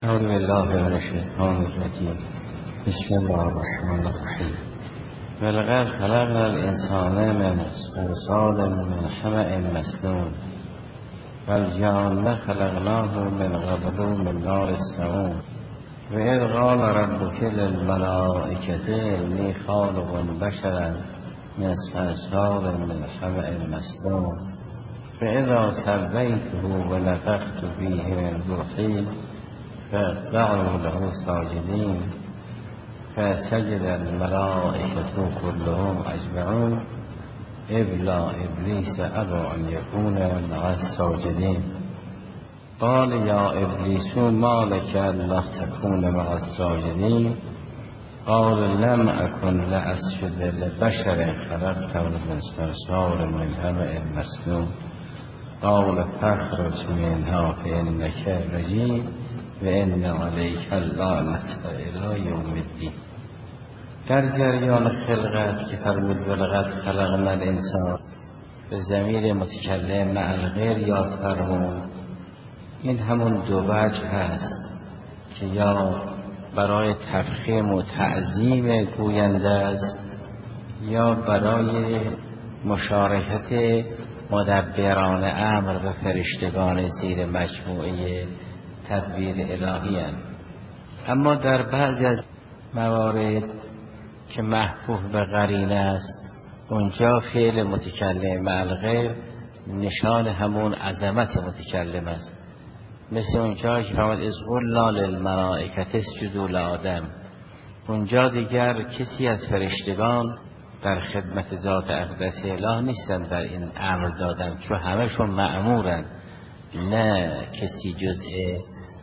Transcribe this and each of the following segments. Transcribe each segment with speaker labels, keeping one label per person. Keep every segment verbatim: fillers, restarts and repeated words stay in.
Speaker 1: أعوذ بالله من الشيطان الرجيم. بسم الله الرحمن الرحيم. ولقد خلقنا الإنسان من صلصال من حمأ مسنون والجان خلقناه من قبل من نار السموم وإذ قال ربك للملائكة إني خالق بشرا من صلصال من حمأ مسنون فإذا سويته ونفخت فيه من روحي فقعوا له ساجدين فسجد الملائكة كلهم أجمعون إلا إبليس أبى أن يكون مع الساجدين قال يا إبليس ما لك ألا تكون مع الساجدين قال لم أكن لأسجد لبشر خلقته من صلصال من حمأ مسنون قال فاخرج منها فإنك رجيم و ان علیک اللعنة الی یوم الدین. در جریان خلقت که فرمود ولقد خلقنا الانسان به ضمیر متکلم مع الغیر یاد فرمود، این همون دو وجه هست که یا برای تفخیم و تعظیم گوینده است یا برای مشارکت مدبران امر و فرشتگان زیر مجموعه تدبیر الهی هم. اما در بعضی از موارد که محفوظ به قرینه است اونجا فعل متکلم مع الغیر نشان همون عظمت متکلم است، مثل اونجا که فرمود اذ قلنا للملائکة اسجدوا لآدم. اونجا دیگر کسی از فرشتگان در خدمت ذات اقدس اله نیستن در این امر دادن، چون همشون مأمورن، نه کسی جزء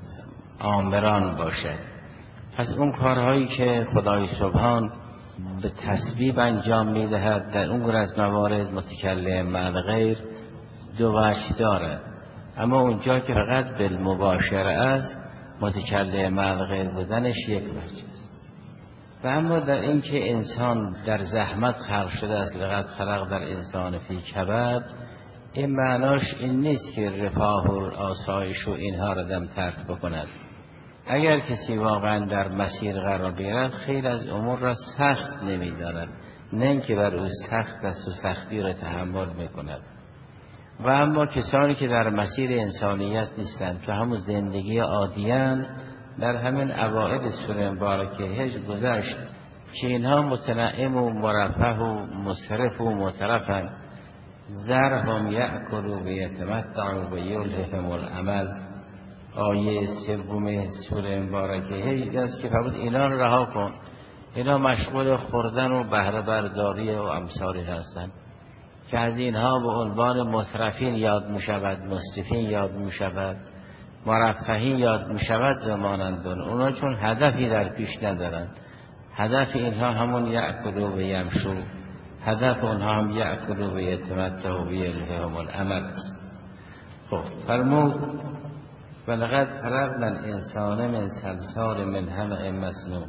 Speaker 1: آمران باشد. پس اون کارهایی که خدای سبحان به تسبیب انجام میدهد در اون گونه از موارد متکلم مع الغیر دو وجه دارد، اما اونجا که فقط بالمباشره است متکلم مع الغیر بودنش یک وجه است. و اما در این که انسان در زحمت خلق شده است، لقد خلق در انسان فی کبد، این معناش این نیست که رفاه و آسایش و اینها را دم ترک بکند. اگر کسی واقعا در مسیر قرار بگیرد خیلی از امور را سخت نمی‌دارد، نه اینکه بر او سخت است و سختی را تحمل میکند. و اما کسانی که در مسیر انسانیت نیستند، تو همون زندگی عادیان، در همین اوائل سوره مبارکه هجر گذشت که اینها متنعم و مرفه و مسرف و مترفند، ذرهم یأکلوا و یتمتعوا و یلههم الامل. آیه سوم سوره مبارکه هجر است که فرمود اینا رو رها کن، اینا مشغول خوردن و بهره برداری و امثالی هستند که از اینها به عنوان مسرفین یاد می شود، مسرفین یاد می شود، مرفهین یاد می شود و مانندون. اونا چون هدفی در پیش ندارند، هدف اینها همون یأکلوا و یمشوا، هدف اونها هم یأکلوا و یتمتعوا و یلههم الامل است. خب فرمود ولقد خلقنا الانسان من صلصال من حمأ مسنون.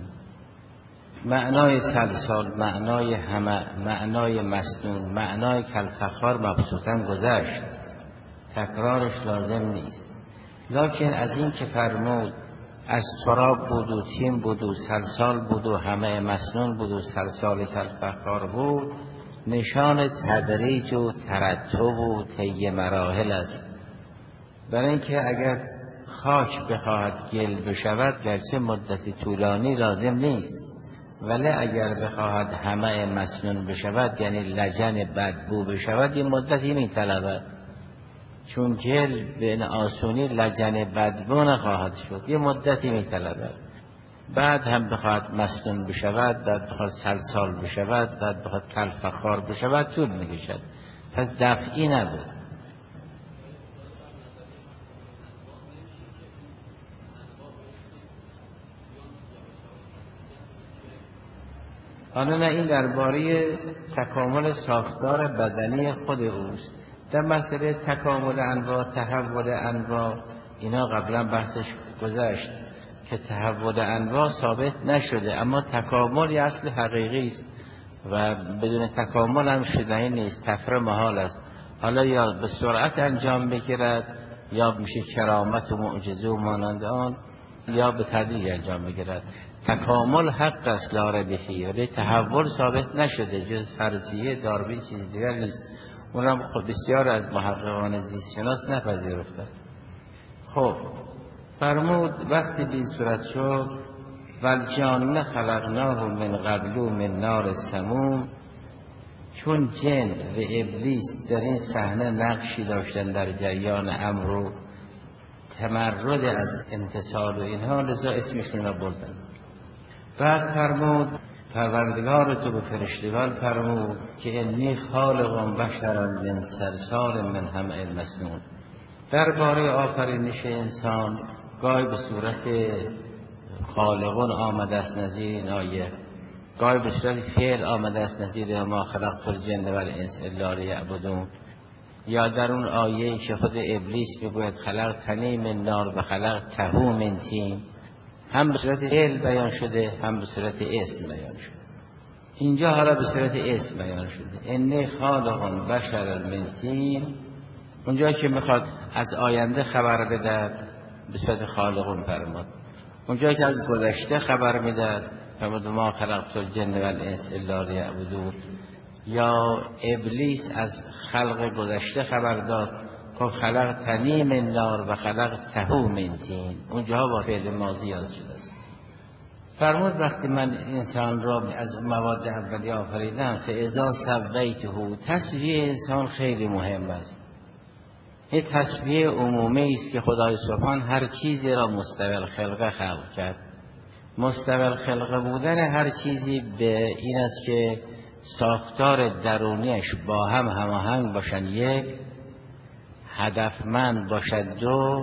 Speaker 1: معنای صلصال، معنای حمأ، معنای مسنون، معنای کالفخار مبسوطاً گذشت، تکرارش لازم نیست. لکن از این که فرمود از تراب بود و تین بود و صلصال بود و حمأ مسنون بود و صلصال کالفخار بود، نشان تدریج و ترتب و طی مراحل است. برای اینکه اگر خاک بخواهد گل بشود گرچه مدتی طولانی لازم نیست، ولی اگر بخواهد حمأ مسنون بشود یعنی لجن بدبو بشود یه مدتی می طلبد، چون گل به آسونی لجن بدبو نخواهد شد، یه مدتی می طلبد. بعد هم بخواهد مسنون بشود، بعد بخواهد صلصال بشود، بعد بخواهد کالفخار بشود، طول می کشد. پس دفعی نبود. حالا نه، این درباره تکامل ساختار بدنی خود اوست. در مسئله تکامل انواع، تحول انواع، اینا قبلا بحثش گذشت که تحول انواع ثابت نشده، اما تکامل یه اصل حقیقی است و بدون تکامل هم شدنی نیست، طفره محال است. حالا یا به سرعت انجام بگیرد یا میشه کرامت و معجزه و مانند آن، یا به تدریج انجام بگیرد. تکامل حق است لا ریب فیه، ولی تحول ثابت نشده، جز فرضیه داروین چیز دیگر نیست. اونم خب بسیار از محققان زیست شناس نپذیرفتند. خب فرمود وقتی به این صورت شد والجان خلقناه من قبل من نار سموم، چون جن و ابلیس در این صحنه نقشی داشتن در جریان امر و تمرد از امتثال و اینها، لذا اسمشون را بردن. بعد فرمود پروردگار تو به فرشتگان فرمود که انی خالق بشرا من صلصال من حمأ مسنون. درباره آفرینش انسان گاهی به صورت خالقون آمده است نظیر این آیه، گاهی به صورت فعل آمده است نظیر ما خلقت الجن والانس الا لیعبدون، یا در اون آیه که خود ابلیس میگوید خلقتنی من نار و خلقته من طین، هم به صورت فعل بیان شده هم به صورت اسم بیان شده. اینجا حالا به صورت اسم بیان شده انی خالق بشرا من طین. اونجا که میخواد از آینده خبر بده به صورت خالقون فرمود، اونجا که از گذشته خبر میده فرمود ما خلقت الجن والانس الا لیعبدون. یا ابلیس از خلق گذشته خبر داد که خلقتنی من نار و خلقته من طین، اونجا با فعل ماضی یاد شده است. فرمود وقتی من انسان را از مواد اولیه آفریدم فاذا سویته، تسویه انسان خیلی مهم است. این تسویه عمومی است که خدای سبحان هر چیزی را مستوی الخلقه خلق کرد. مستوی الخلقه بودن هر چیزی به این است که ساختار درونیش با هم هماهنگ باشن، یک، هدفمند باشد، دو،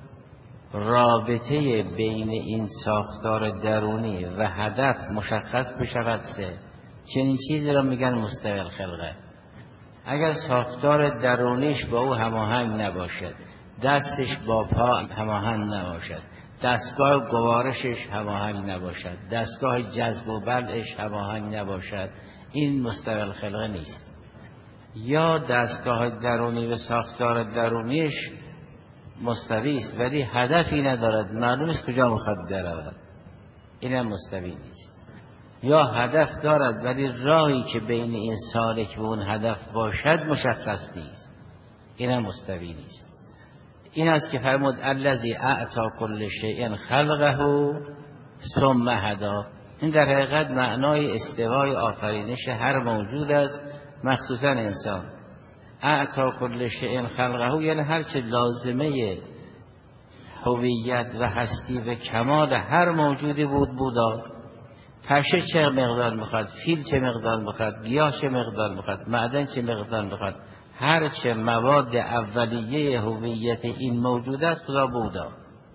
Speaker 1: رابطه بین این ساختار درونی و هدف مشخص بشود، سه. چنین چیزی را میگن مستوی الخلقه. اگر ساختار درونیش با او هماهنگ نباشد، دستش با پا هماهنگ نباشد، دستگاه گوارشش هماهنگ نباشد، دستگاه جذب و بلعش هماهنگ نباشد، این مستوی الخلقه نیست. یا دستگاه درونی و ساختار درونیش مستوی است ولی هدفی ندارد، معلوم است کجا میخواد برود، اینم مستوی نیست. یا هدف دارد ولی راهی که بین این سالک و اون هدف باشد مشخص نیست، اینم مستوی نیست. این است که فرمود الذی اعطی کل شیء خلقه ثم هدی. این در حقیقت معنای استوای آفرینش هر موجود است، مخصوصا انسان. اعطی کل شیء خلقه یعنی هر چه لازمه هویت و هستی و کمال هر موجودی بود بودا. پشه چه مقدار میخواد، فیل چه مقدار میخواد، گیاه چه مقدار میخواد، معدن چه مقدار میخواد، هر چه مواد اولیه هویت این موجود است خدا بودا.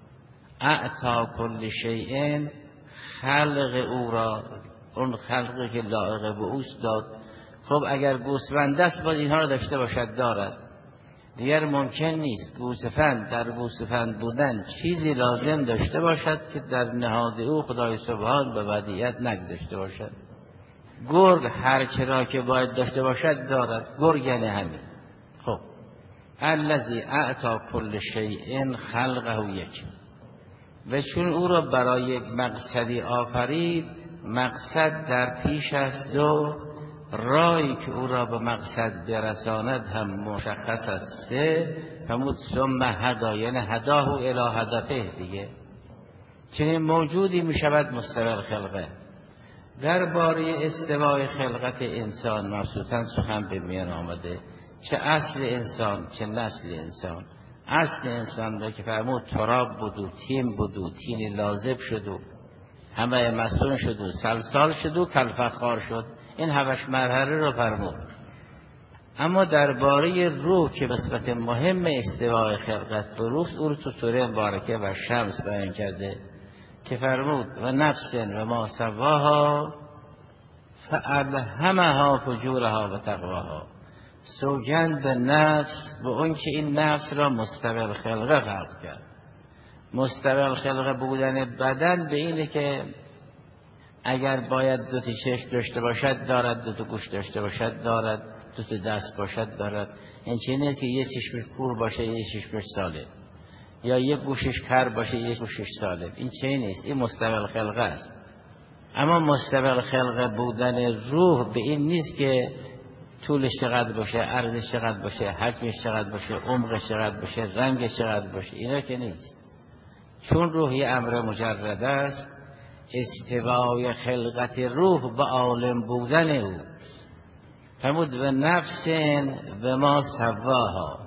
Speaker 1: اعطا کل شیء خلق او را، اون خلقی که لایق به اوست داد. خب اگر گوسفند است باید اینها را داشته باشد، دارد. دیگر ممکن نیست گوسفند در گوسفند بودن چیزی لازم داشته باشد که در نهاد او خدای سبحان به ودیعت نگذاشته باشد. گرگ هر چرا که باید داشته باشد دارد، گرگ یعنی همین. خب الذی اعطی کل شیء خلقه یک، و چون او را برای یک مقصدی آفرید، مقصد در پیش است، دو، راهی که او را به مقصد برساند هم مشخص است، سه، فرمود ثم هدی یعنی هداه الی هدفه دیگه. چنین موجودی می شود مستوی الخلقه. درباره استوای خلقت انسان مبسوطاً سخن به میان آمده، چه اصل انسان چه نسل انسان. اصل انسان را که فرمود تراب بود و تین بود و تین لازب شد و همه مسون شد و سلسال شد و کالفخار شد، این هفت مرحله رو فرمود. اما درباره روح که نسبت مهم استوای خلقت به روح، او رو تو سوره مبارکه و شمس بیان کرده که فرمود و نفس و ما سواها فالهمها فجورها و تقواها. سوگند به نفس، به اون که این نفس را مستوی الخلقه خلق کرد. مستوی الخلقه بودن بدن به اینه که اگر باید دو تا چشم داشته باشد دارد، دو تا گوش داشته باشد دارد، دو تا دست باشد دارد. این چه نیست که یه چشمش کور باشه یه چشمش ساله، یا یک گوشش کر باشه یک گوشش سالم. این چه نیست، این مستوی الخلقه است. اما مستوی الخلقه بودن روح به این نیست که طولش چقدر باشه، عرضش چقدر باشه، حجمش چقدر باشه، عمقش چقدر باشه، رنگش چقدر باشه، اینا که نیست. چون روح یه امر مجرد است، استوای خلقت روح به عالم بودن او. فرمود و نفس و ما سواها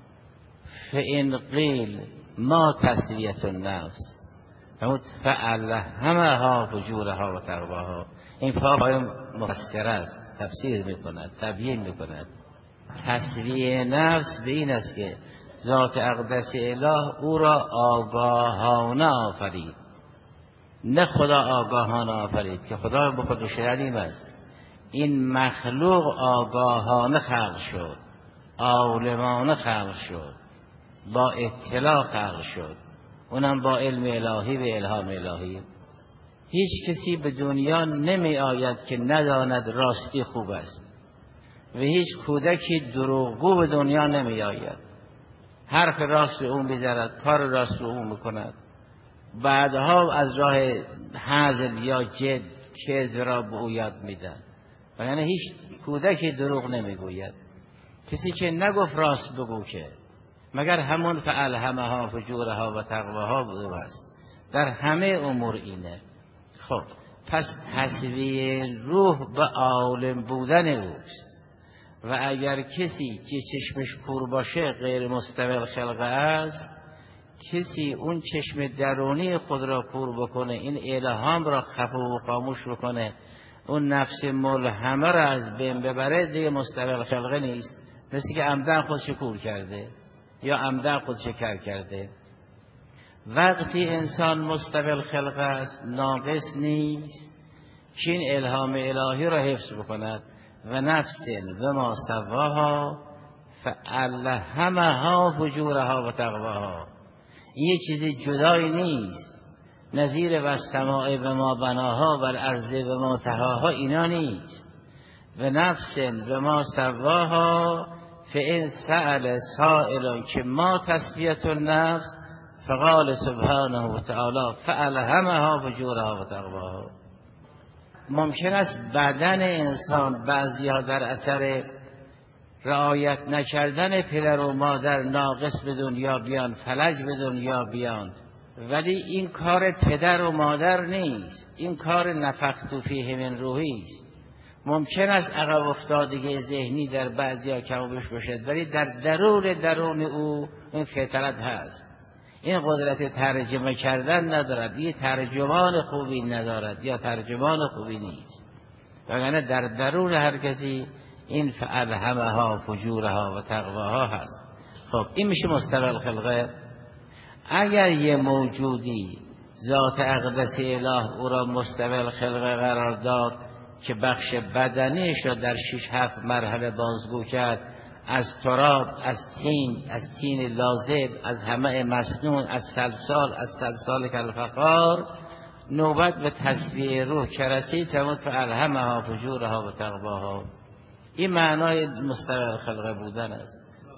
Speaker 1: فإن قیل ما تسویة النفس، فرمود فألهمها فجورها و تقواها. این فاهای مفسر است، تفسیر میکند، تبیین میکند. تسویه نفس به این است که ذات اقدس اله او را آگاهانه آفرید، نه خدا آگاهانه آفرید که خدا به خودش علیم است. این مخلوق آگاهانه خلق شد، عالمانه خلق شد، با اطلاع خلق شد، اونم با علم الهی و الهام الهی. هیچ کسی به دنیا نمی آید که نداند راستی خوب است و هیچ کودکی دروغگو به دنیا نمی آید. حرف راست رو اون بیزرد، کار راست رو اون میکند، بعدها از راه هزل یا جد کذب را به او یاد میدن. و یعنی هیچ کودکی دروغ نمیگوید. کسی که نگفت راست بگو که مگر همون فالهمها فجورها و تقواها بوده است. در همه امور اینه. خب پس تسویه روح به عالم بودن اوست. و اگر کسی که چشمش کور باشه غیر مستوی الخلقه است، کسی اون چشم درونی خود را کور بکنه، این الهام را خفه و خاموش بکنه، اون نفس ملهمه را از بین ببره، دیگه مستوی الخلقه نیست. مثل که عمدن خودش کور کرده یا عمدن خودش کر کرده. وقتی انسان مستوی الخلقه است ناقص نیست که این الهام الهی را حفظ بکند. و نفس و ما سواها فالهمها فجورها و تقواها. این یه چیزی جدایی نیست، نظیر و السماء و ما بناها و الارض و ما طحاها اینا نیست. و نفس و ما سواها فإن سأل سائل که ما تسویة النفس فقال سبحانه و تعالی فألهمها فجورها و تقواها. ممکن است بدن انسان بعضیها در اثر رعایت نکردن پدر و مادر ناقص به دنیا بیان، فلج به دنیا بیان، ولی این کار پدر و مادر نیست، این کار نفخت فیه من روحی است. ممکن است عقب افتادگی ذهنی در بعضیها کمابیش باشد، ولی در درون درون او این فطرت هست. این قدرت ترجمه کردن ندارد، این ترجمان خوبی ندارد یا ترجمان خوبی نیست. وگرنه در درون هر کسی این فالهمها فجورها و تقواها هست. خب این میشه مستوی الخلقه. اگر یه موجودی ذات اقدس اله او را مستوی الخلقه قرار داد که بخش بدنیش را در شش هفت مرحله بازگو کرد، از تراب، از تین، از تین لازب، از همه مسنون، از سلسال، از سلسال کالفخار، نوبت به تسویه روح که رسید فرمود فالهمها فجورها و تقواها. این معنای مستوی الخلقه بودن است.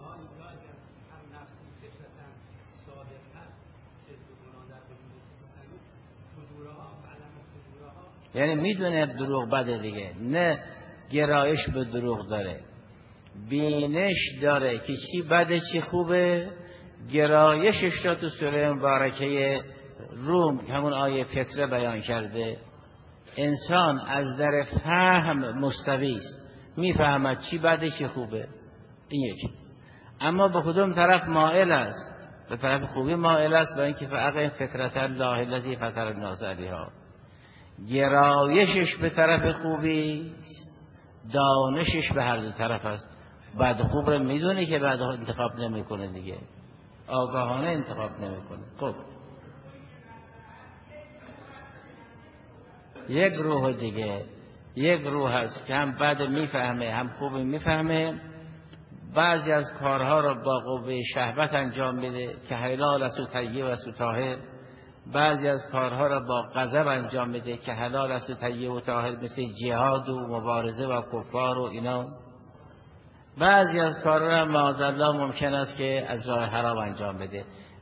Speaker 1: یعنی میدونه دروغ بده دیگه، نه گرایش به دروغ داره، بینش داره که چی بده چی خوبه. گرایشش را تو سوره مبارکه روم همون آیه فطره بیان کرده. انسان از در فهم مستوی است، میفهمد چی بده چی خوبه، این یکی. اما به کدوم طرف مائل است؟ به طرف خوبی مائل است، با اینکه فقط فطرت الله الذی فطر الناس علیها. گرایشش به طرف خوبی، دانشش به هر دو طرف است. بعد خوب رو میدونه که بعد انتخاب نمیکنه دیگه، آگاهانه انتخاب نمیکنه. خب یک روح دیگه، یک روح هست که هم بعد میفهمه هم خوب میفهمه. بعضی از کارها را با قوه شهوت انجام میده که حلال است و طیب است و طاهر. بعضی از کارها را با غضب انجام میده که حلال است و طیب و طاهر، مثل جهاد و مبارزه و کفار و اینا. بعضی از کارها را معاذالله ممکن است که از راه حرام انجام بده.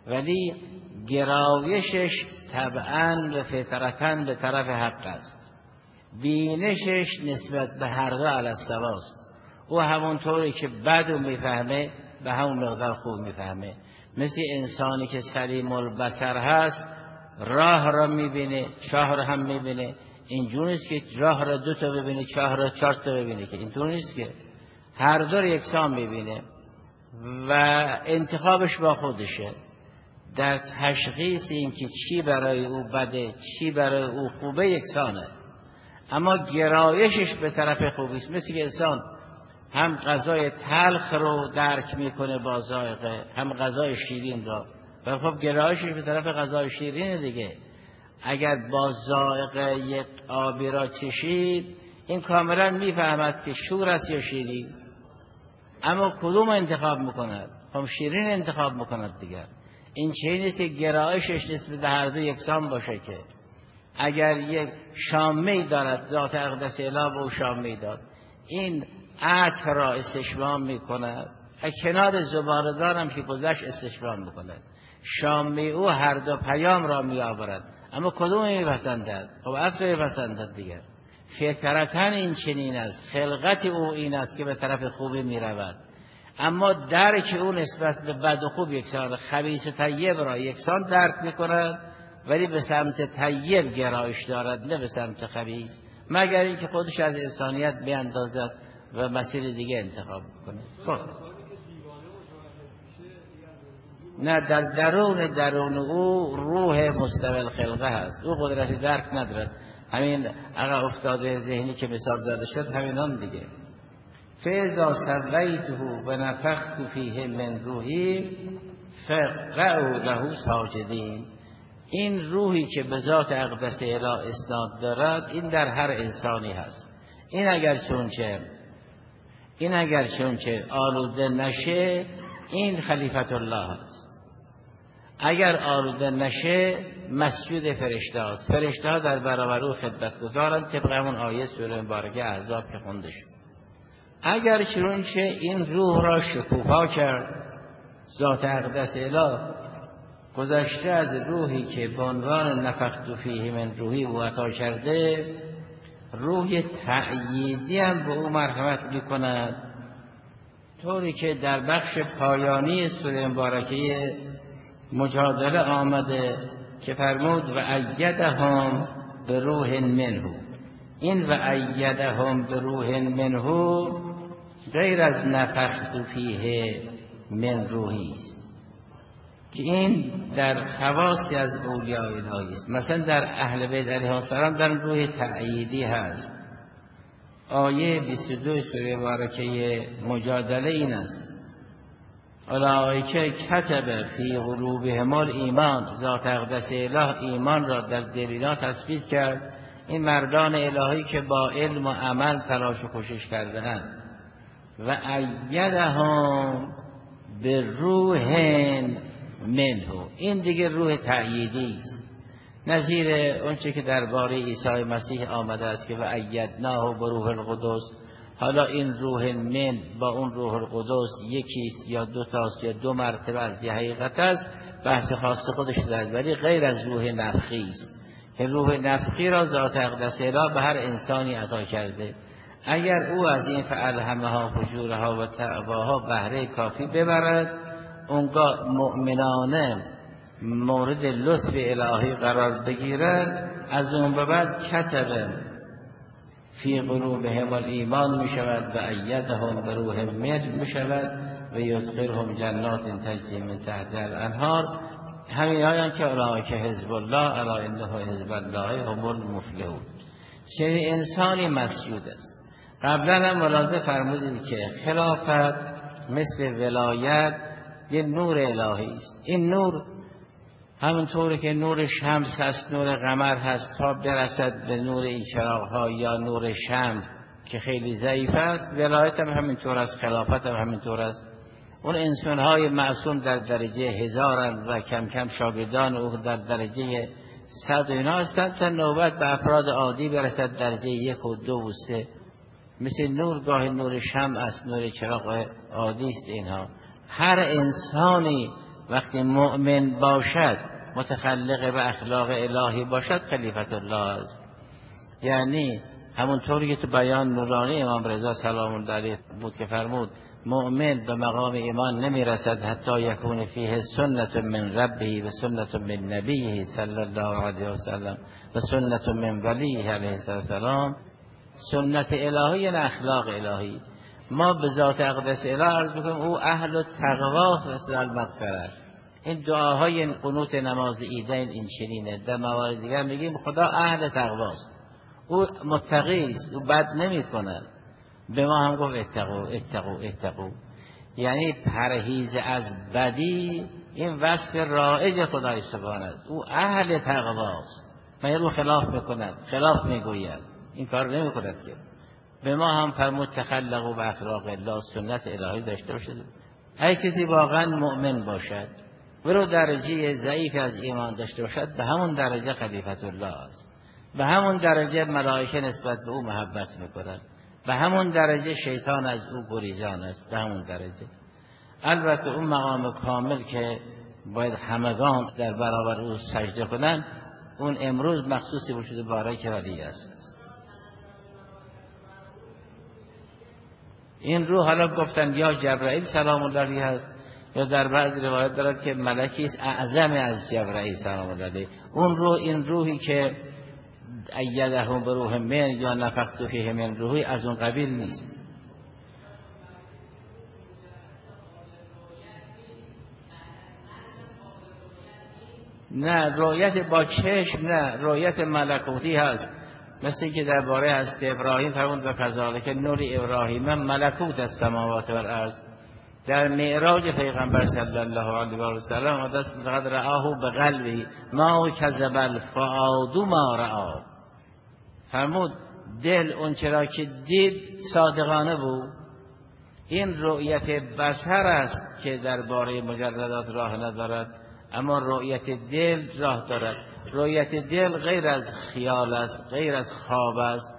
Speaker 2: ولی گرایشش طبعاً و فطرتاً به طرف حق است، بینشش نسبت به هر دو علی السواست. او همونطوری که بدو میفهمه به همون مقدار خوب میفهمه. مثل انسانی که سلیم البصر هست، راه را میبینه، چاه را هم میبینه. اینجور نیست که راه را دو تا ببینه، چاه را چهار تا ببینه، که اینطور نیست، که هر دو را یکسان میبینه و انتخابش با خودشه. در تشخیص این که چی برای او بده چی برای او خوبه یکسانه، اما گرایشش به طرف خوبی است. مثل که انسان هم غذای تلخ رو درک میکنه با ذائقه، هم غذای شیرین را، و خب گرایشش به طرف غذای شیرین دیگه. اگر با ذائقه یک آبی را چشید، این کاملا میفهمد که شور است یا شیرین، اما کدوم انتخاب میکند؟ خب شیرین انتخاب میکند دیگر. این چه نیست که گرایشش نسبت به هر دو یکسان باشه، که اگر یک شامه‌ای دارد، ذات اقدس اله به او شامه‌ای داد، این عطر را استشمام میکند، کنار زباله‌دار هم که گذشت استشمام میکند. شامه او هر دو پیام را میآورد، اما کدوم میپسندد؟ خب عطر میپسندد دیگر. فطرتاً این چنین است، خلقت او این است که به طرف خوبی میرود، اما درک او نسبت به بد و خوب یکسان، خبیث و طیب را یکسان درک میکند، ولی به سمت طیب گرایش دارد، نه به سمت خبیث، مگر اینکه خودش از انسانیت بیاندازد و مسیر دیگه انتخاب کنه. خب نه، در درون درون او روح مستوی خلقه هست، او قدرت درک ندارد. همین اگر افتاده ذهنی که مثال زده شد همین هم دیگه. فاذا سویته و نفخت فیه من روحی فقعوا له ساجدین. این روحی که به ذات اقدس اله اسناد دارد، این در هر انسانی هست. این اگر چونچه این اگر چونچه آلوده نشه، این خلیفت الله هست. اگر آلوده نشه، مسجود فرشته هست. فرشته ها در برابر او خدمت گزارند، طبق همون آیه سوره مبارکه احزاب که خونده شد. اگر چونچه این روح را شکوفا کرد، ذات اقدس اله گذشته از روحی که به عنوان نفخت فیه من روحی او عطا کرده، روح تأییدی هم به او مرحمت میکند، طوری که در بخش پایانی سوره مبارکه مجادله آمده که فرمود و ایدهم به روح منه. این و ایدهم به روح منه غیر از نفخت فیه من روحی است، که این در خواصی از اولیاء الهی است. مثلا در اهل بیت علیهم السلام در روح تأییدی هست. آیه بیست و دو سوره مبارکه مجادله این است: اولئک کتب فی قلوبهم الایمان. ذات اقدس اله ایمان را در دلیلها تثبیت کرد. این مردان الهی که با علم و عمل تلاش و کوشش کرده‌اند. و ایدهم به روح منه. این دیگه روح تأییدی است، نظیر اونچه که درباره عیسی مسیح آمده است که و ایدناه به روح القدس. حالا این روح من با اون روح القدس یکیست یا دو تاست یا دو مرتبه از یه حقیقت است، بحث خاص خودش دارد، ولی غیر از روح نفخی است که روح نفخی را ذات اقدس اله به هر انسانی عطا کرده. اگر او از این فالهمها فجورها و تقواها بهره کافی ببرد، اونگاه مؤمنانه مورد لطف الهی قرار بگیرد، از اون به بعد کتب فی قلوبهم الایمان می شود و ایدهم به روح من می شود و یدخلهم جنات تجری من تحتها الانهار. همین آیان که اولئک حزب الله الا انه حزب الله هم المفلحون. چنین انسانی مسجود است. قبلا هم ملاحظه فرمودید که خلافت مثل ولایت یه نور الهی است. این نور همونطوری که نور شمس هست، نور قمر هست، تا برسد به نور این چراغ‌ها یا نور شمع که خیلی ضعیف است، ولایت هم همینطور است، خلافت هم همینطور است. اون انسان‌های معصوم در درجه هزارن و کم کم شاگردان او در درجه صد و اینا هستند، تا نوبت به افراد عادی برسد درجه یک و دو و سه. مثل نور گاه نور شمع است، نور چراغ عادی است. اینها هر انسانی وقتی مؤمن باشد متخلق به اخلاق الهی باشد خلیفت الله است. یعنی همونطوری که تو بیان نورانی امام رضا سلام الله علیه بود که فرمود مؤمن به مقام ایمان نمیرسد حتی یکون فیه سنت من ربه و سنت من نبیه صلی الله علیه و سلم و سنت من ولیه علیه السلام. سنت الهی یعنی اخلاق الهی. ما به ذات اقدس اله عرض میکنیم او اهل التقوا و المغفرة. این دعاهای قنوت نماز عیدین این چنینه. در موارد دیگر میگیم خدا اهل تقواست، او متقی است، او بد نمی کند. به ما هم گفت اتقو اتقو اتقو، یعنی پرهیز از بدی. این وصف رائج خدای سبحانه است، او اهل تقواست. مگر او خلاف میکند؟ خلاف میگوید، این کار نمی کند که. به ما هم فرمود تخلقوا به اخلاق الله، سنت الهی داشته باشد. هر کسی واقعا مؤمن باشد ولو درجه ضعیف از ایمان داشته باشد به همون درجه خلیفت الله است، به همون درجه ملائکه نسبت به او محبت میکنند، به همون درجه شیطان از او گریزان است، به همون درجه. البته اون مقام کامل که باید همگان در برابر او سجده کنند اون امروز مخصوصی بشده بارک ولی است. این روح حالا گفتن یا جبرائیل سلام الله علیه است، یا در بعض روایت دارد که ملکی است اعظم از جبرائیل سلام الله علیه. اون روح این روحی که ایده به روح من یا نفخت فیه من روحی از اون قبیل نیست. نه رؤیت با چشم، نه رؤیت ملکوتی هست، مثل که درباره حضرت ابراهیم فرمود و کذالک نور ابراهیم ملکوت السماوات و الارض. در معراج پیغمبر صلی الله علیه و سلم حدث لقد رآه بقلبه ما کذب الفؤاد ما رآه. فرمود دل اون چرا که دید صادقانه بود. این رؤیت بصر است که درباره مجردات راه ندارد، اما رؤیت دل راه دارد. رؤیت دل غیر از خیال است، غیر از خواب است،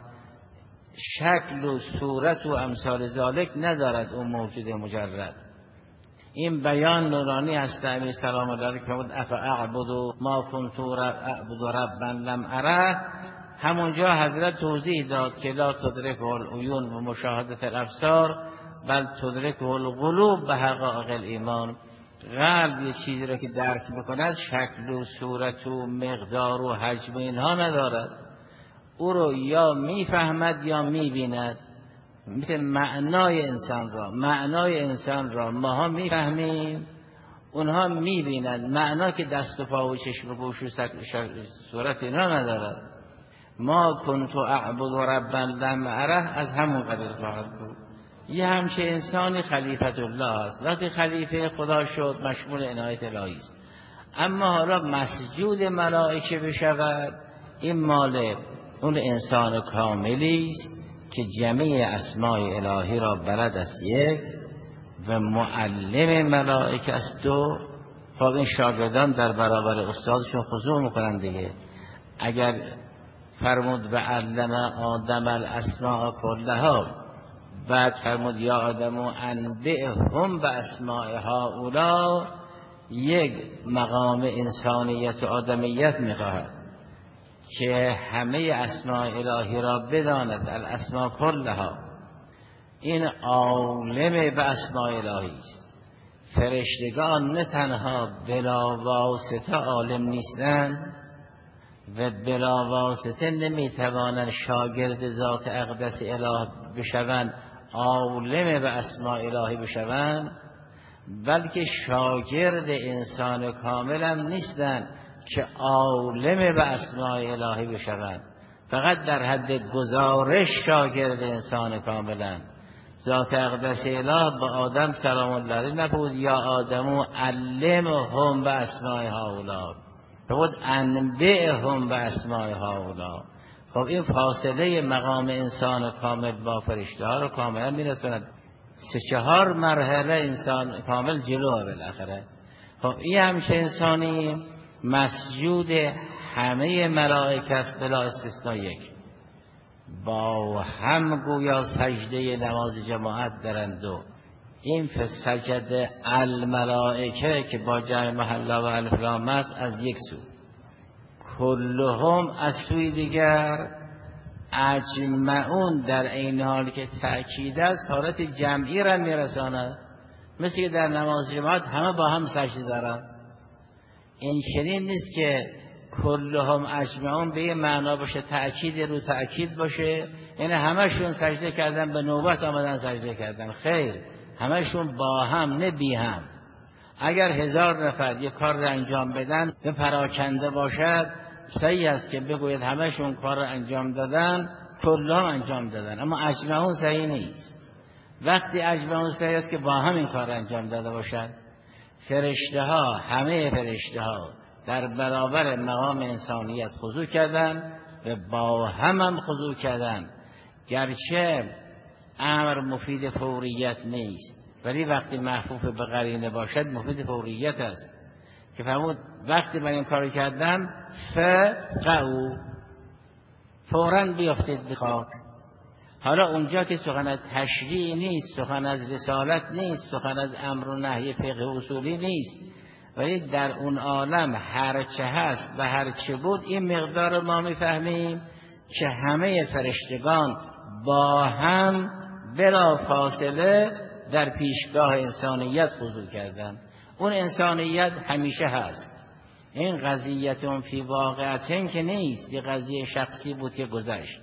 Speaker 2: شکل و صورت و امثال ذالک ندارد اون موجود مجرد. این بیان نورانی هست امیر سلام الله علیه که بود افاعبد ما کنت اعبد ربا لم اره. همونجا حضرت توضیح داد که لا تدرکه العیون و مشاهدت الابصار بل تدرکه القلوب به حقایق الایمان. قلب یه چیزی را که درک بکند شکل و صورت و مقدار و حجم اینها ندارد، او رو یا میفهمد یا میبیند. مثل معنای انسان را معنای انسان را ماها میفهمیم، اونها میبینند. معنا که دست و پا و چشم و گوش و صورت اینا ندارد. ما کنت اعبد ربا لم اره از همون قبیل خواهد بود. یه همچه انسانی خلیفت الله است. وقتی خلیفه خدا شد مشمول عنایت الهی است. اما حالا مسجود ملائکه بشود این مال اون انسان کاملی است که جمعی اسماء الهی را بلد است یک و معلم ملائکه است دو. خب این شاگردان در برابر استادشون خضوع میکنند دیگه. اگر فرمود به علم آدم الاسماء کلها، بعد فرمود یا آدم انبئهم به اسماء هؤلاء، یک مقام انسانیت و آدمیت میخواهد که همه اسماء الهی را بداند، الاسماء کلها. این عالم به اسماء الهی است. فرشتگان نه تنها بلا واسطه عالم نیستند و بلا واسطه نمیتوانند شاگرد ذات اقدس اله بشوند، عالم به اسماء الهی بشوند، بلکه شاگرد انسان کامل هم نیستند که عالم به اسماء الهی بشوند. فقط در حد گزارش شاگرد انسان کاملند. ذات اقدس اله با آدم سلام الله علیه نبود یا آدمو علمهم به اسماء هؤلاء، بود انبئهم به اسماء هؤلاء. خب این فاصله مقام انسان کامل با فرشته ها رو کاملا میرسوند. سه چهار مرحله انسان کامل جلوه بالاخره. خب این همشه انسانی مسجود همه ملائکه است بلا استثناء یک. با هم گویا سجده نماز جماعت درند و این فسجد الملائکه که با جمع محلا و الف لام است از یک سو، کلهم از سوی دیگر، اجمعون در این حال که تأکید است حالت جمعی را میرساند، مثل که در نماز جماعت همه با هم سجده دارن. این چنین نیست که کلهم اجمعون به یه معنا باشه تأکید رو تأکید باشه، یعنی همشون سجده کردن به نوبت آمدن سجده کردن. خیر، همشون با هم نه بی هم. اگر هزار نفر یک کار را انجام بدن به پراکنده باشد، صحیح است که بگوید همشون کار را انجام دادن، کلهم انجام دادن، اما اجمعون صحیح نیست. وقتی اجمعون صحیح است که با هم این کار را انجام داده باشد. فرشته ها، همه فرشته ها در برابر مقام انسانیت خضوع کردن و با هم هم خضوع کردن، گرچه امر مفید فوریت نیست، ولی وقتی محفوف به قرینه باشد مفید فوریت است، که فرمود وقتی من این کار کردم فقعوا، فوراً بیافتید به خاک. حالا اونجا که سخن از تشریع نیست، سخن از رسالت نیست، سخن از امر و نهی فقه اصولی نیست، ولی در اون عالم هر چه هست و هر چه بود، این مقدار ما میفهمیم که همه فرشتگان با هم بلا فاصله در پیشگاه انسانیت حضور کردند. اون انسانیت همیشه هست. این قضیتون فی واقعتین که نیست، یه قضیه شخصی بود که گذشت.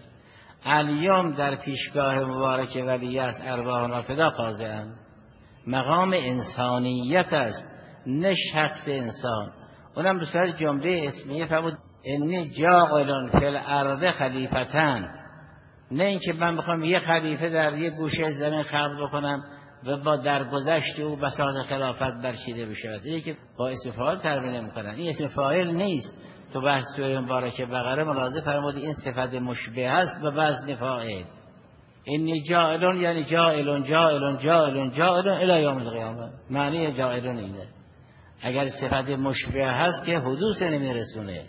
Speaker 2: الیوم در پیشگاه مبارک ولی است ارواحنا فدا خاضعند. مقام انسانیت است، نه شخص انسان. اونم به صورت جمله اسمیه فرمود انی جاعل فی الارض خلیفتن، نه اینکه من بخوام یه خلیفه در یه گوشه زمین خلق بکنم و با درگذشت او بساط خلافت برچیده بشود. اینه که با اسم فاعل تعبیر نمی‌کنن، این اسم فاعل نیست. تو بحث سوره مبارکه بقره ملاحظه فرمود این صفت مشبه است به وزن فاعل. انی جاعلون یعنی جاعلون جاعلون جاعلون جاعلون الی یوم القیامه. معنی جاعلون اینه. اگر صفت مشبه هست که حدوث نمیرسونه.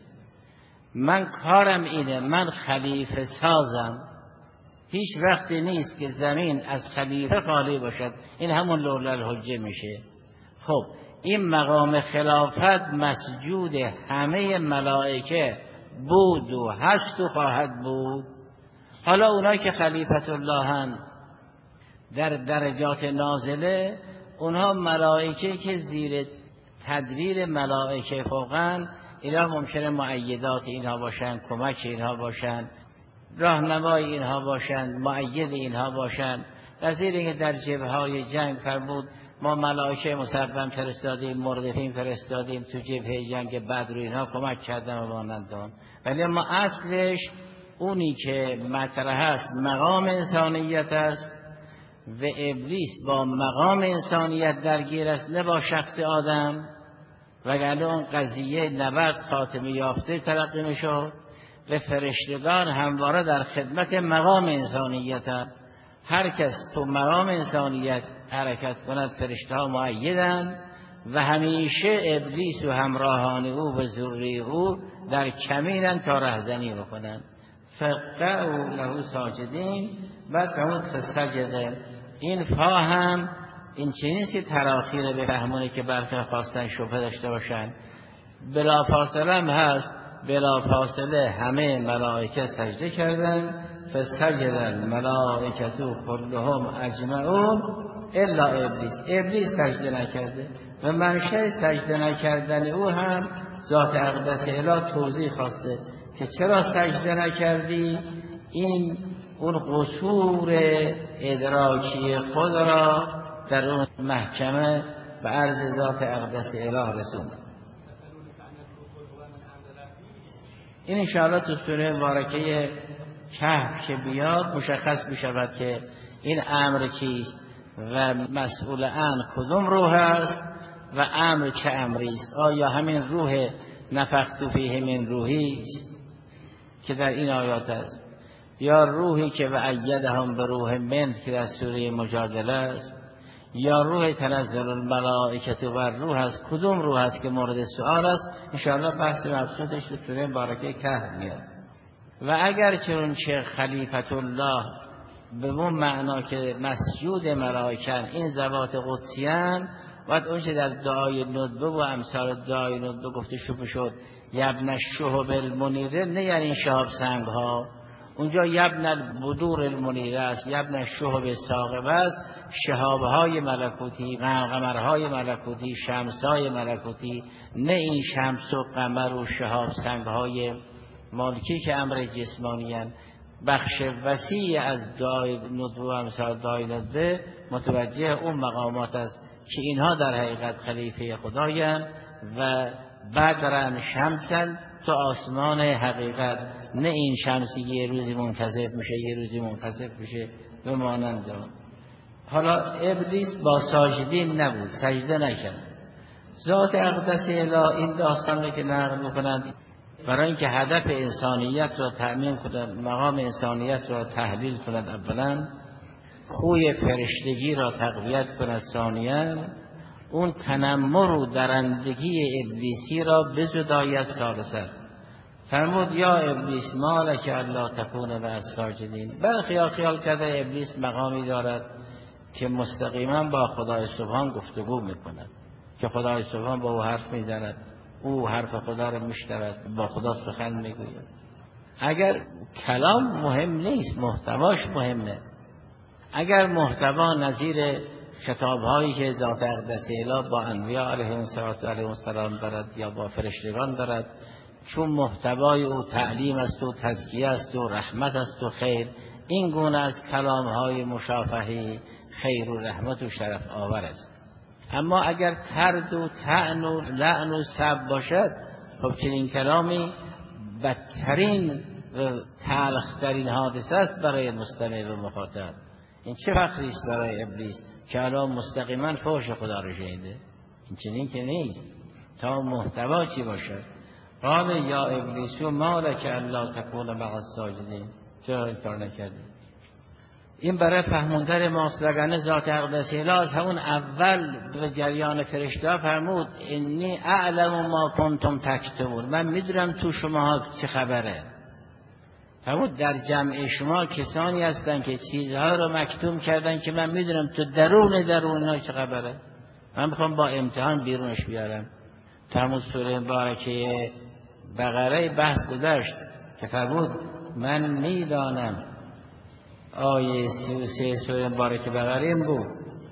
Speaker 2: من کارم اینه، من خلیفه سازم. هیچ وقتی نیست که زمین از خلیفه خالی باشد، این همون لولا الحجه میشه. خب این مقام خلافت مسجود همه ملائکه بود و هست و خواهد بود. حالا اونایی که خلیفت اللهن در درجات نازله، اونها ملائکه که زیر تدبیر ملائکه فوقن، اینا ممکنه مؤیدات اینها باشن، کمک اینها باشن، راهنمای اینها باشن، مؤید اینها باشن. نظیر اینکه در جبهه‌های جنگ فرمود ما ملائکه مسبب فرستادیم، مردفین فرستادیم، تو جبهه جنگ بدر اینها کمک کردن و مانندان. ولی ما اصلش اونی که مطرح است مقام انسانیت است و ابلیس با مقام انسانیت درگیر است، نه با شخص آدم. وگرنه اون قضیه نبرد خاتمه یافته تلقی میشد و فرشتگان همواره در خدمت مقام انسانیت هست. هر کس تو مقام انسانیت حرکت کند فرشته ها مؤیدند و همیشه ابلیس و همراهان او و ذریه او در کمینند تا رهزنی بکنند. فقعوا له ساجدین. بعد فرمود فسجد. این فا هم این چنینست که تراخی رو بفهمونه که برخی خواستن شبه داشته باشن. بلا فاصله هم هست، بلا فاصله همه ملائکه سجده کردن. فسجد الملائکه كلهم اجمعون الا ابلیس. ابلیس سجده نکرده و منشأ سجده نکردن او هم ذات اقدس الهی توضیح خواسته که چرا سجده نکردی. این اون قصور ادراکی خود را در اون محکمه به عرض ذات اقدس الهی رسوند. این انشاءالله تو سوره مبارکه کهف که بیاد مشخص می شود که این امر چیست و مسئول عن کدوم روح است و امر چه امری است. آیا همین روح نفخت فیه من روحی است که در این آیات است، یا روحی که و ایدهم به روح من که در سوره مجادله است، یا روح تنزل الملائکه و روح است. کدوم روح است که مورد سؤال است؟ انشاءالله بحث مبسوطش تو سوره مبارکه کهف میاد. و اگر چون چه خلیفت الله به اون معنا که مسجود ملائکن این ذوات قدسیان، بعد اون چه در دعای ندبه و امثال دعای ندبه گفته شده شد یبن الشهب المنیره، نه یعنی شهاب سنگ ها، اونجا یبن البدور المنیره است، یبن الشهب ثاقبه است، شهاب های ملکوتی، قمرهای ملکوتی، شمس های ملکوتی، نه این شمس و قمر و شهاب سنگ های مالکی که امر جسمانی هستند. بخش وسیع از دعای ندبه و امثال دعای ندبه متوجه اون مقامات است که اینها در حقیقت خلیفه خدایند و بدرن شمسن تو آسمان حقیقت، نه این شمسی یه روزی منکسف میشه یه روزی منکسف میشه به مانند اون. حالا ابلیس با ساجدین نبود، سجده نکرد. ذات اقدس اله این داستان رو که نقل میکنند برای اینکه هدف انسانیت را تأمین کنند، مقام انسانیت را تحلیل کنند، اولا خوی فرشتگی را تقویت کند، ثانیاً اون تنمر و درندگی ابلیسی را بزداید، ثالثاً فرمود یا ابلیس ما لک الا تکون مع الساجدین. برخی ها خیال کرده ابلیس مقامی دارد که مستقیما با خدای سبحان گفتگو میکند، که خدای سبحان با او حرف میزند، او حرف خدا را میشنود، با خدا سخن میگوید. اگر کلام مهم نیست، محتواش مهمه. اگر محتوا نظیر خطابهایی که ذات اقدس اله با انبیاء علیهم السلام دارد یا با فرشتگان دارد، چون محتوای او تعلیم است و تزکیه است و رحمت است و خیر، این گونه از کلامهای مشافهی خیر و رحمت و شرف آور است. اما اگر ترد و طعن و لعن و سب باشد، خب چنین کلامی بدترین و تلخترین حادثه است برای مستمع و مخاطب. این چه فخری است برای ابلیس که الان مستقیما فحش خدا رو شنیده؟ این چنین که نیست، تا محتوا چی باشد. قال یا ابلیس ما لک الا تکون مع الساجدین، چرا این کار نکردی؟ این برای فهموندن ماست، وگرنه ذات اقدس اله از همون اول به جریان فرشته فرمود انی اعلم ما کنتم تکتمون، من میدونم تو شما چه خبره. فرمود در جمع شما کسانی هستن که چیزها رو مکتوم کردن که من میدونم تو درون درون اینا چه خبره. من میخوام با امتحان بیرونش بیارم. تمام سوره مبارکه بقره بحث گذشت که فرمود من میدانم، آیه سی و سه سوره مبارکه بقره این بود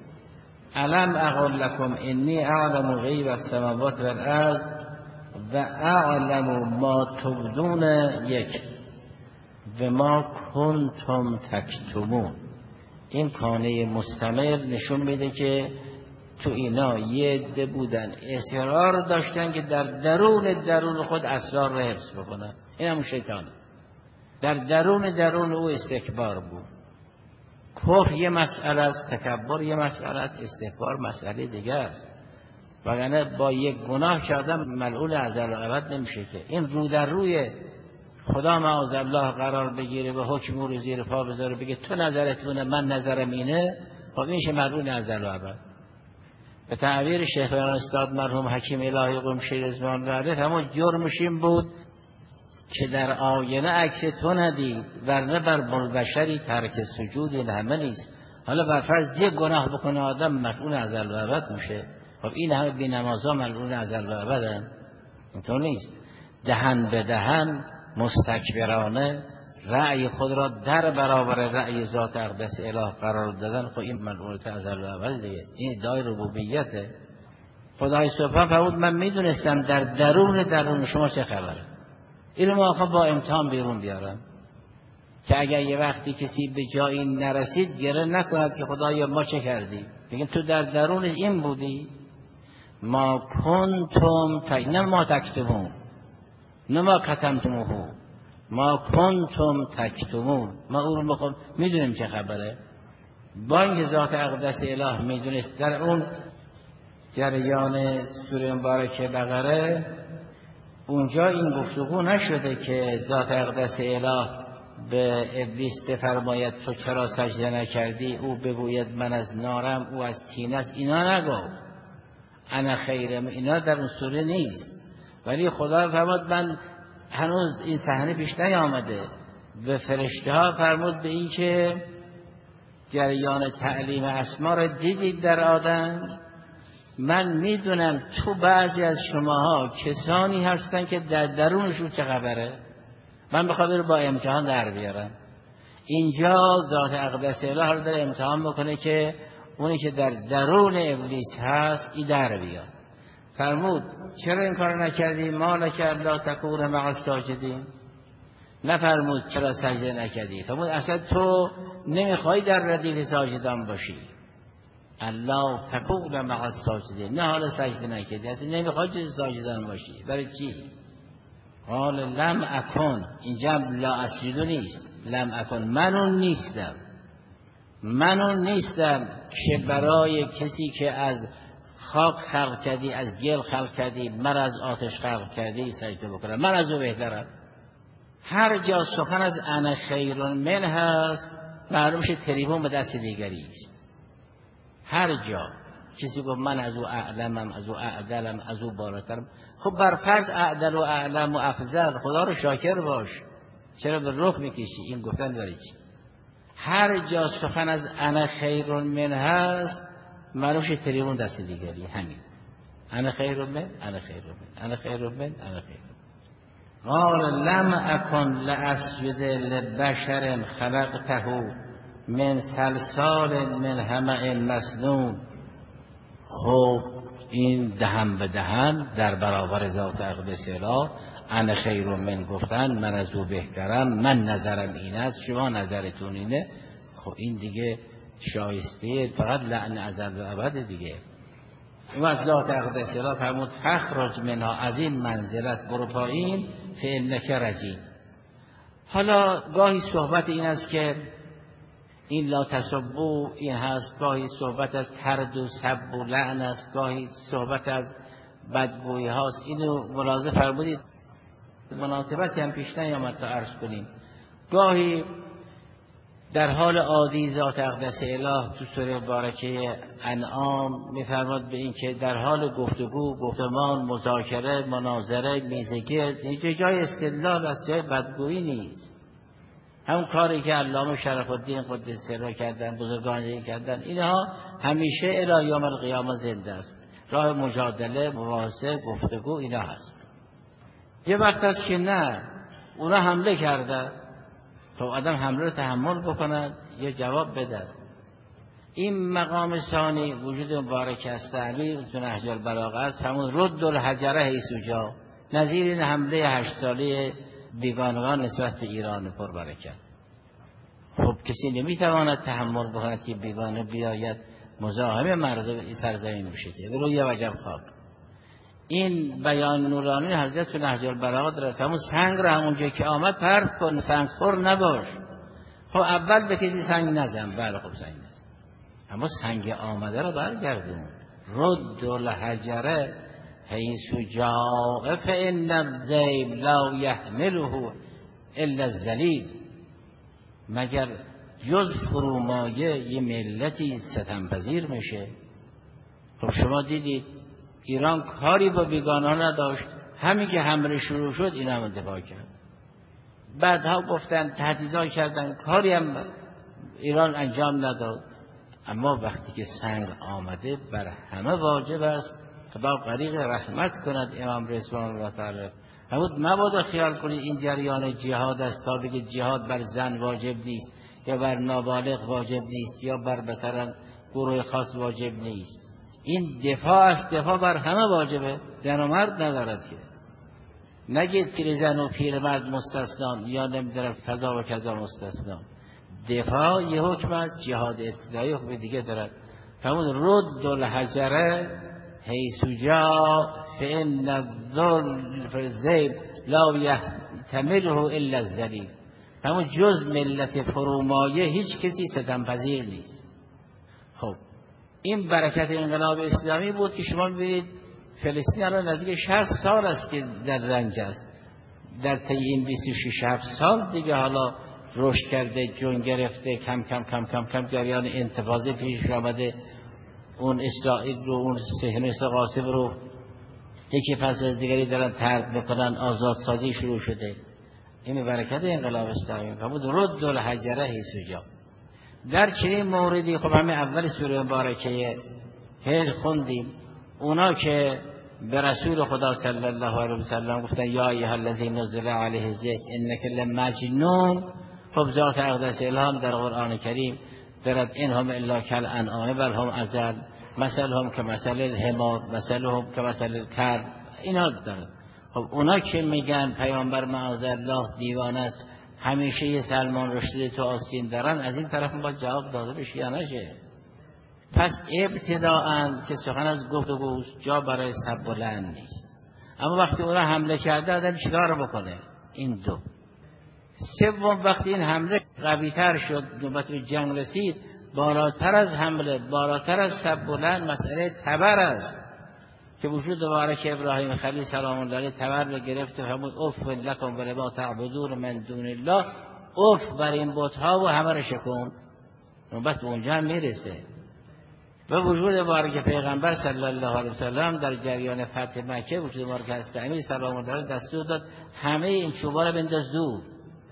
Speaker 2: علم اقول لکم انی اعلم غیب السماوات والارض و اعلم ما تبدون یک و ما کنتم تکتمون. این کانه مستمر نشون میده که تو اینا یه عده بودن اصرار داشتن که در درون درون خود اسرار را حفظ بکنن. این همون شیطان در درون درون او استکبار بود. کفر یه مسئله است، تکبر یه مسئله است، استکبار مسئله دیگه است. وگرنه با یک گناه که آدم ملعون ازل و ابد نمیشه که این رو در روی خدا معاذ الله قرار بگیره و حکم او رو زیر پا بذاره بگه تو نظرتونه من نظرم اینه، خب این شه ملعون ازل و ابد. به تعبیر شیخ استاد مرحوم حکیم الهی قمشی رضوان الله همون جرمش این بود که در آینه عکس تو ندید، ورنه بر بلبشری ترک سجود این همه نیست. حالا بر فرض یک گناه بکنه آدم ملعون ازل و ابد میشه. خب این همه بی نمازا ملعون ازل و ابدن؟ اینطور نیست. دهن به دهن مستکبرانه رأی خود را در برابر رأی ذات اقدس اله قرار دادن، خب این ملعونت ازل و ابد دیگه. این ادعای ربوبیته. خدای سبحان فرمود من میدونستم در درون درون شما چه خبره. اینو ما خب با امتحان بیرون بیارم که اگر یه وقتی کسی به جایی نرسید گره نکند که خدایا ما چه کردی، بگیم تو در درون این بودی. ما کنتم تک... نه ما تکتمون، نه ما کتمتموهو، ما کنتم تکتمون، ما او رو بخون میدونیم چه خبره. با اینکه ذات اقدس اله میدونست. در اون جریان سوره مبارکه بقره اونجا این گفتگو نشده که ذات اقدس اله به ابلیس بفرماید تو چرا سجده نکردی، او بگوید من از نارم او از طین است. اینا نگفت انا خیرم، اینا در اون سوره نیست. ولی خدا فرمود من هنوز این صحنه پیش نیامده. به فرشته ها فرمود به این که جریان تعلیم اسما رو دیدید در آدم؟ من میدونم تو بعضی از شماها کسانی هستن که در درونشون چه خبره. من بخوام رو با امتحان در بیارم. اینجا ذات اقدس اله رو داره امتحان بکنه که اونی که در درون ابلیس هست ای در بیاد. فرمود چرا این کار نکردی؟ ما لک الا تکون مع الساجدین. نفرمود چرا سجده نکردی. فرمود اصلا تو نمیخوای در ردیف ساجدان باشی. الله تکون مع الساجدین. نه حالا سجده نکردی، اصلا نمیخوای جز ساجدان باشی. برای چی؟ قال لم اکن. اینجا لا اسجدو نیست، لم اکن، من اون نیستم. من اون نیستم که برای کسی که از خاک خلق کردی، از گل خلق کردی، من از آتش خلق کردی سجده بکنم. من از او بهترم. هر جا سخن از انا خیر من هست معلوم شه تریبون به دست دیگری است. هر جا کسی گفت من از او اعلمم، از او اعدلم، از او بالاترم، خب برفرض اعدل و اعلم و افضل، خدا رو شاکر باش. چرا به رخ میکشی؟ این گفتن داری چی؟ هر جا سخن از انا خیر من هست معلوم شه تریبون دست دیگری. همین انا خیر من، انا خیر من، انا خیر من، انا خیر من. قال لم اکن لاسجد لبشر خلقته من صلصال من حمأ مسنون. خب این دهن به دهن در برابر ذات اقدس اله انا خیر من گفتن، من از او بهترم، من نظرم این است، شما نظرتون اینه. خب این دیگه شایسته فقط لعن ازل و ابد دیگه. و از ذات اقدس اله فرمود فخرج منها، از این منزلت برو پایین، فانک رجیم. حالا گاهی صحبت این است که این لا تسبو این هست، گاهی صحبت از ترد و سب و لعن است، گاهی صحبت از بدگویی هاست. اینو ملاحظه فرمودید، مناسبتی هم پیش نیامد تا عرض کنیم. گاهی در حال عادی ذات اقدس اله تو سوره مبارکه انعام میفرماد به این که در حال گفتگو، گفتمان، مذاکره، مناظره، میزگرد، اینجا جای استدلال است، جای بدگویی نیست. همون کاری که علامه شرف الدین قدس سره کردن، بزرگان دیگه کردن، اینها همیشه الی یوم القیامه زنده است. راه مجادله، مباحثه، گفتگو اینا هست. یه وقت هست که نه، اونا حمله کردن، تو آدم حمله رو تحمل بکند یا جواب بده. این مقام ثانی وجود مبارک است، تعبیر تو نهج البلاغه است، همون رد الحجره حیث جا، نظیر این حمله هشت ساله بیگانگان نسبت به ایران پربرکت. خب کسی نمیتواند تحمل بکند که بیگانه بیاید مزاحم مردم سرزمین بشه، برو یه وجب خاک. این بیان نورانی حضرت تو نهج البلاغه داره، همون سنگ رو همونجا که آمد پرت کن، سنگ خور نباش. خب اول به کسی سنگ نزن، بله خب سنگ نزن، اما سنگ آمده رو برگردون. رد الحجره حیث جاء فإن الذیب لا یحمله الا الذلیل. مگر جز فرومایه یه ملتی ستمپذیر میشه؟ خب شما دیدید ایران کاری با بیگانه نداشت، همین که حمله شروع شد این هم دفاع کرد. بعدها گفتن تهدیدها کردن، کاری هم ایران انجام نداد. اما وقتی که سنگ آمده بر همه واجب است خدا غریق رحمت کند امام رضوان الله تعالی. همون مبادا خیال کنید این جریان جهاد است تا بگه جهاد بر زن واجب نیست یا بر نابالغ واجب نیست یا بر مثلا گروه خاص واجب نیست. این دفاع است، دفاع بر همه واجبه، زن و مرد ندارد که. نگید که زن و پیرمرد مستثنا یا نمیدونم کذا و کذا مستثنا. دفاع یه حکم است، جهاد ابتدایی حکم دیگه دارد. همون رد الحجره حیث جاء فإن الذیب لا یحتمله الا الذلیل. همون جز ملت فرومایه هیچ کسی ستمپذیر نیست. خب این برکت انقلاب اسلامی بود که شما ببینید فلسطین الان نزدیک شصت سال است که در رنج است. در طی این بیست و شش هفت سال دیگه حالا رشد کرده، جون گرفته، کم کم کم کم کم جریان انتفاضه پیش آمده. اون اسرائیل رو، اون صهیونیست غاصب رو یکی پس از دیگری دارن طرد میکنن، آزادسازی شروع شده. این برکت انقلاب اسلامی بود. رد الحجره حیث جاء. در چنین موردی خب همه اول سوره مبارکه هجر خوندیم، اونا که به رسول خدا صلی الله علیه و سلم گفتن یا ایها الذی نزل علیه الذکر انک لمجنون، خب ذات اقدس الهام در قرآن کریم دارد اینهم الا کالانعام بل هم اضل مثلهم کمثل الحمار مثلهم کمثل الکلب، اینا دارد. خب اونا که میگن پیامبر معاذالله دیوانه است، همیشه یه سلمان رشدی تو آستین دارن، از این طرف باید جواب داده بشه یا نشه؟ پس ابتداءً که سخن از گفتگوست، جا برای سب بلند نیست. اما وقتی اونا حمله کرده آدم چیکار بکنه؟ این دو. سوم وقتی این حمله قوی تر شد، نوبت به جنگ رسید، بالاتر از حمله، بالاتر از سب بلند مسئله تبر است که وجود مبارک ابراهیم خلیل سلام الله علیه تبر رو گرفت و همون اف لکم و لما تعبدون من دون الله، اف بر این بت‌ها و همه رو شکن. نوبت به اونجا هم میرسه. و وجود مبارک پیغمبر صلی الله علیه و سلم در جریان فتح مکه، وجود مبارک حضرت امیر سلام الله علیه دستور داد همه این چوبا رو بنداز دور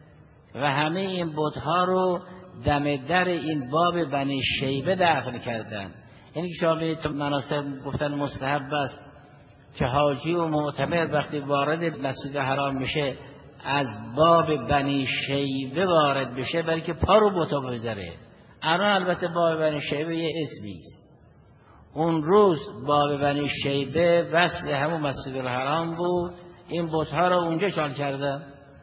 Speaker 2: و همه این بت‌ها رو دم در این باب بنی شیبه دفن کردن. این که شما ببینید تو مناسب گفتن مستحب است که حاجی و معتمر وقتی وارد مسجد حرام میشه از باب بنی شیبه وارد بشه، برای که پا رو بتا بذاره. الان البته باب بنی شیبه یه اسمی است، اون روز باب بنی شیبه وصل همون مسجد الحرام بود، این بت‌ها رو اونجا چال کردن.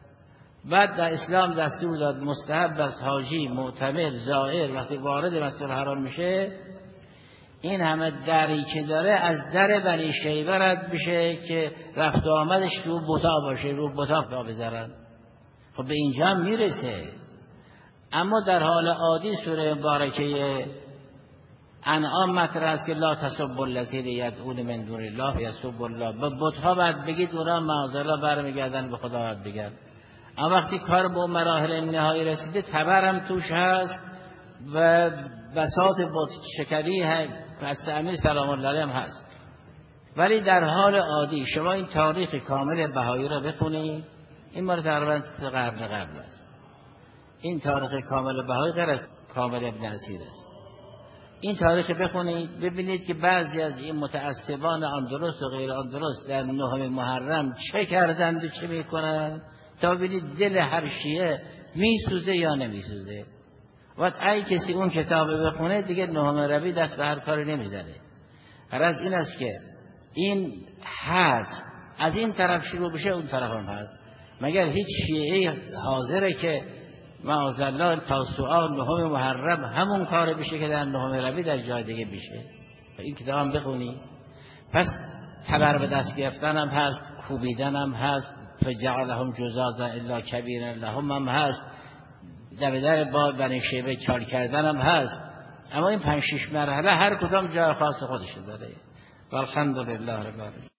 Speaker 2: بعد در اسلام دستور داد مستحب است حاجی معتمر زائر وقتی وارد مسجد الحرام میشه این همه دری که داره از در بنی شیبه رد بشه که رفت و آمدش رو بتا باشه، رو بتا پا بذارن. خب به اینجا هم میرسه. اما در حال عادی سوره مبارکه انعام مطرح است که لا تسبوا الذین یدعون من دون الله یسبوا الله، به بت‌ها بعد بگید اونا معاذالله برمیگردن به خدا بعد بگن. اما وقتی کار به مراحل نهایی رسیده تبرم توش هست و بساط بت شکری حضرت امیر سلام الله علیه هم هست. ولی در حال عادی شما این تاریخ کامل بهایی را بخونید، این مال تقریبا سه قرن قبل است. این تاریخ کامل بهایی غیر از کامل ابن اسیر است. این تاریخ بخونید ببینید که بعضی از این متعصبان اندلس و غیر اندلس در نهم محرم چه کردند و چه میکنند تا ببینید دل هر شیعه میسوزه یا نمیسوزه. وقت ای کسی اون کتاب بخونه دیگه نهم ربیع دست به هر کاری نمیزنه. غرض این است که این هست، از این طرف شروع بشه اون طرف هم هست. مگر هیچ شیعه حاضره که معاذالله تا سوال نهم محرم همون کار بشه که در نهم ربیع در جای دیگه بشه؟ این کتاب هم بخونی. پس تبر به دست گرفتن هم هست، کوبیدن هم هست، فجعلهم جزازا الا کبیرا لهم هم هست، در در با بنی شیبه چال کردن هم هست. اما این پنج شش مرحله هر کدام جای خاص خودش داره. والحمدلله رب العالمین.